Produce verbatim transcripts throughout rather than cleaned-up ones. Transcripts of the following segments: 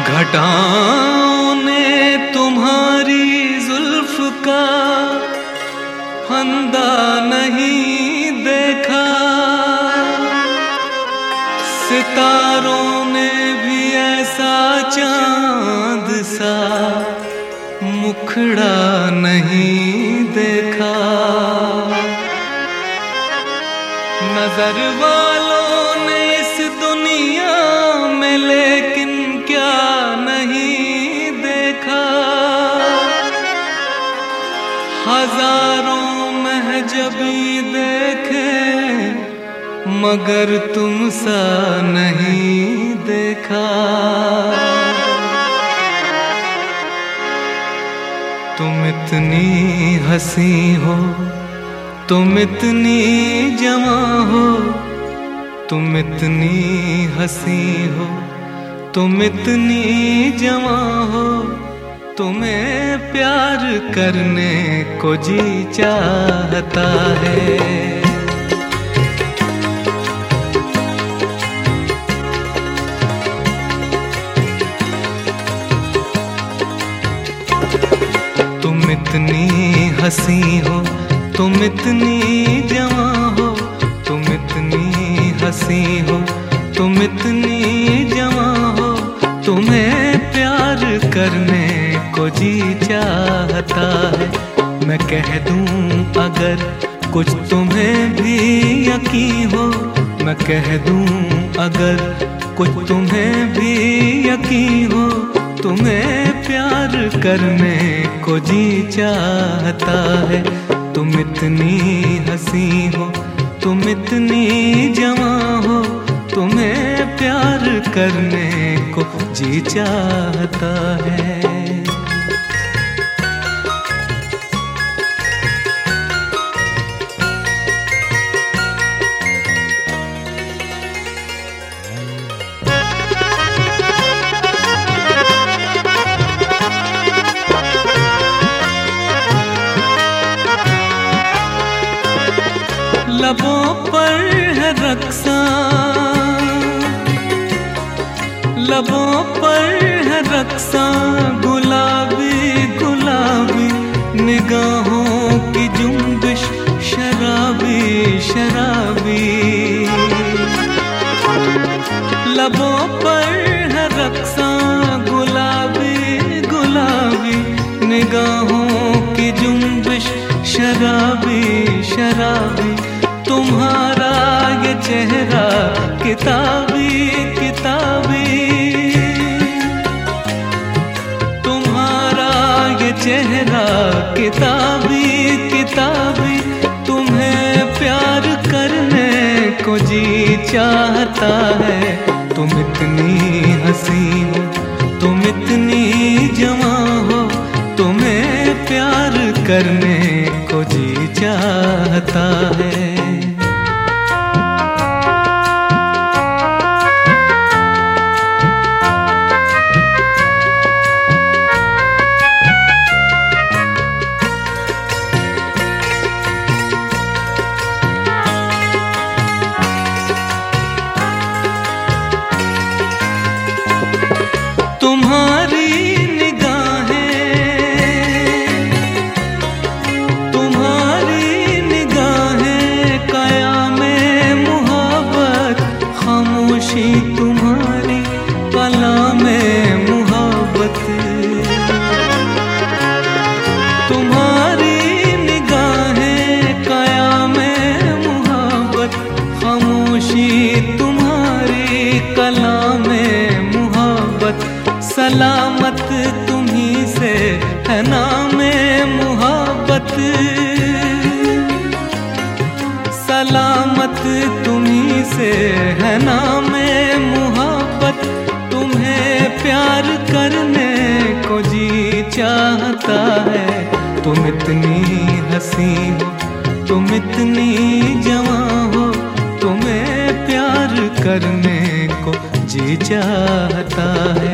घटाओं ने तुम्हारी जुल्फ का फंदा नहीं देखा, सितारों ने भी ऐसा चांद सा मुखड़ा नहीं देखा। नजर वालों ने इस दुनिया में लेकिन क्या नहीं देखा, हजारों महजबी देखे मगर तुम सा नहीं देखा। तुम इतनी हंसी हो, तुम इतनी जवां हो, तुम इतनी हंसी हो, तुम इतनी जवां हो, तुम्हें प्यार करने को जी चाहता है। तुम इतनी हंसी हो, तुम इतनी जवां हो, तुम इतनी हंसी हो, तुम इतनी जवां हो, तुम्हें प्यार करने को जी चाहता है। मैं कह दूं अगर कुछ तुम्हें भी यकीन हो, मैं कह दूं अगर कुछ तुम्हें भी यकीन हो, तुम्हें प्यार करने को जी चाहता है। तुम इतनी हंसी हो, तुम इतनी जवां हो, तुम्हें प्यार करने को जी चाहता है। लबों पर है रक्सा, लबों पर है रक्सा, गुलाबी गुलाबी निगाहों की जुम्बिश, शराबी शराबी। लबों पर है रक्सा, गुलाबी गुलाबी निगाहों की जुम्बिश, शराबी शराबी। तुम्हारा ये चेहरा किताबी किताबी, तुम्हारा ये चेहरा किताबी किताबी, तुम्हें प्यार करने को जी चाहता है। तुम इतनी हंसी हो, तुम इतनी जवां हो, तुम्हें प्यार करने को जी चाहता है। तुम्हारी निगाहें, तुम्हारी निगाहें क़यामे मुहब्बत, खामोशी तुम्हारी कलामे मुहब्बत। तुम्हारी निगाहें क़यामे मुहब्बत, खामोशी तुम्हारी कलामे मुहब्बत। सलामत तुम्ही से है नामे मुहब्बत, सलामत तुम्ही से है नामे मुहब्बत। तुम्हें प्यार करने को जी चाहता है। तुम इतनी हंसी हो, तुम इतनी जवां हो, तुम्हें प्यार करने को जी चाहता है।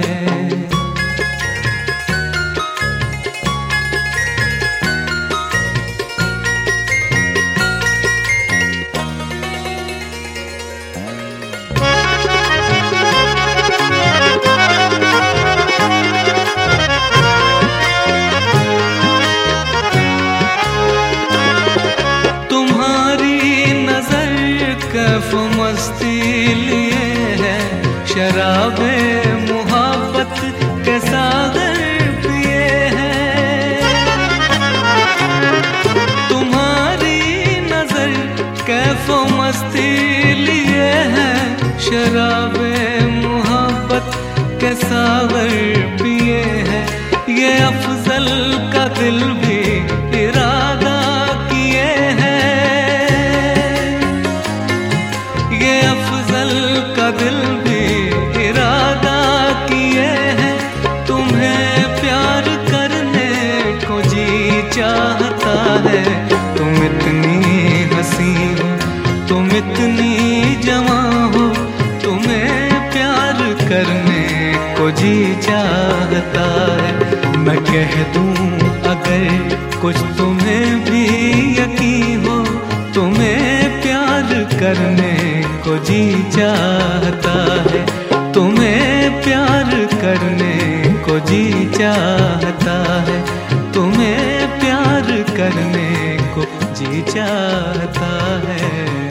कैफ मस्ती लिए है, शराबे मुहब्बत के सागर पिए हैं। तुम्हारी नजर कैफ मस्ती लिए है, शराबे मुहब्बत के सागर पिए हैं। ये अफजल का दिल भी इरादा किए हैं, ये अफजल का दिल भी इरादा किए हैं। तुम्हें प्यार करने को जी चाहता है। तुम इतनी हंसी हो, तुम इतनी जवां हो, तुम्हें प्यार करने को जी चाहता है। मैं कह दूं अगर कुछ तुम्हें भी यकीन हो, तुम्हें प्यार करने को जी चाहता है। तुम्हें प्यार करने को जी चाहता है। तुम्हें प्यार करने को जी चाहता है।